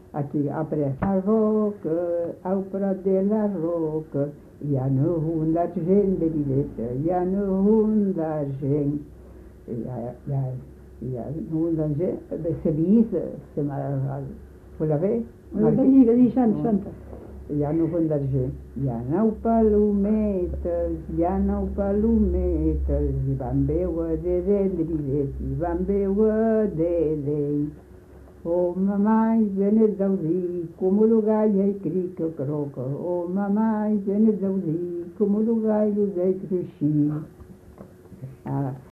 Aquí aparece a roca, ao prat de la roca, hi ha un d'argent de videta, hi ha un d'argent, hi ha un d'argent, de Sevilla, se m'ha... Vous l'avez? Vas-y, vas-y, chante, chante. Hi ha un d'argent. Hi ha 9 palometes, hi ha 9 palometes, i van veure de dendridet, i van veure de dent. Oh, mamãe, venes ouvir como o galho crica croca. Oh, mamãe, venes ouvir como o galho cresci. Ah,